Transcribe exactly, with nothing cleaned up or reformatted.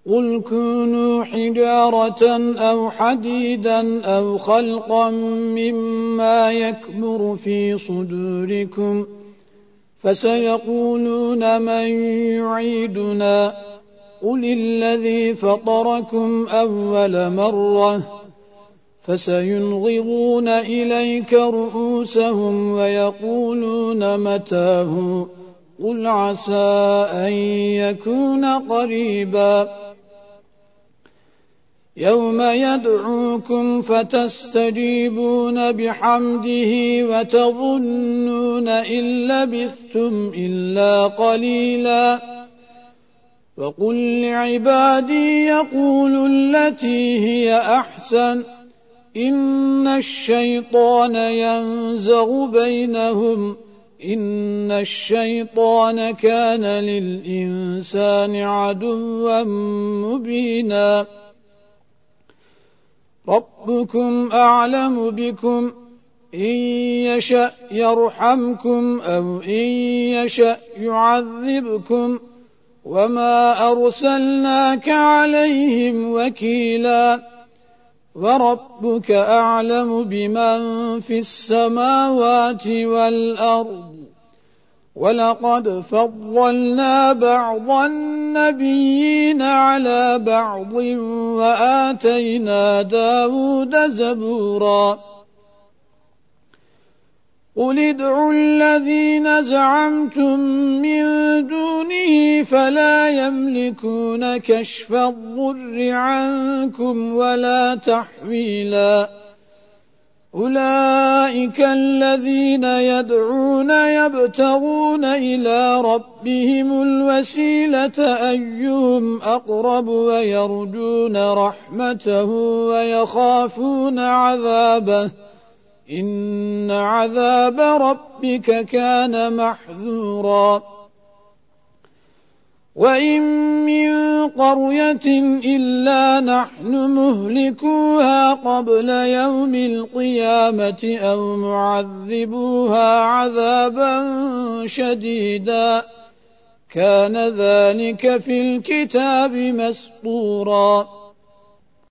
قل كونوا حجارة أو حديدا أو خلقا مما يكبر في صدوركم فسيقولون من يعيدنا قل الذي فطركم أول مرة فسينغضون إليك رؤوسهم ويقولون متاه قل عسى أن يكون قريبا يوم يدعوكم فتستجيبون بحمده وتظنون إن لبثتم إلا قليلا وقل لعبادي يقولوا التي هي أحسن إن الشيطان ينزغ بينهم إن الشيطان كان للإنسان عدوا مبينا ربكم أعلم بكم إن يشأ يرحمكم أو إن يشأ يعذبكم وما أرسلناك عليهم وكيلا وربك أعلم بمن في السماوات والأرض ولقد فضلنا بعض النبيين على بعض وآتينا داود زبورا قل ادعوا الذين زعمتم من دونه فلا يملكون كشف الضر عنكم ولا تحويلا أولئك الذين يدعون يبتغون إلى ربهم الوسيلة أيهم أقرب ويرجون رحمته ويخافون عذابه إن عذاب ربك كان محذورا وإن من قرية إلا نحن مهلكوها قبل يوم القيامة أو معذبوها عذابا شديدا كان ذلك في الكتاب مسطورا